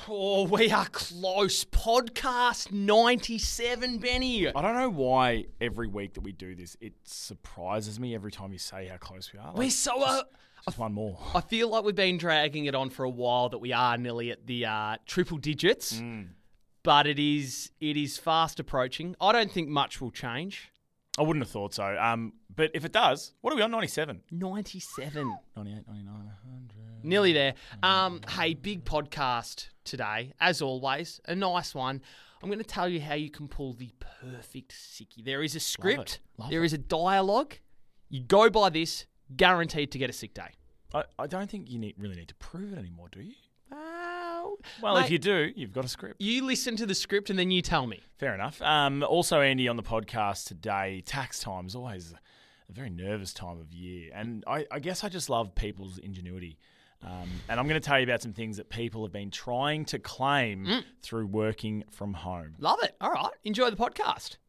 Oh, we are close. Podcast 97, Benny. I don't know why every week that we do this, it surprises me every time you say how close we are. We're so... Just one more. I feel like we've been dragging it on for a while that we are nearly at the triple digits, but it is fast approaching. I don't think much will change. I wouldn't have thought so. But if it does, what are we on? 97? 97. 98, 99, 100. Nearly there. Hey, big podcast today, as always. A nice one. I'm going to tell you how you can pull the perfect sickie. There is a script. There is a dialogue. You go by this, guaranteed to get a sick day. I don't think you really need to prove it anymore, do you? Well, mate, if you do, you've got a script. You listen to the script and then you tell me. Fair enough. Also, Andy, on the podcast today, tax time is always a very nervous time of year. And I guess I just love people's ingenuity. And I'm going to tell you about some things that people have been trying to claim through working from home. Love it. All right. Enjoy the podcast.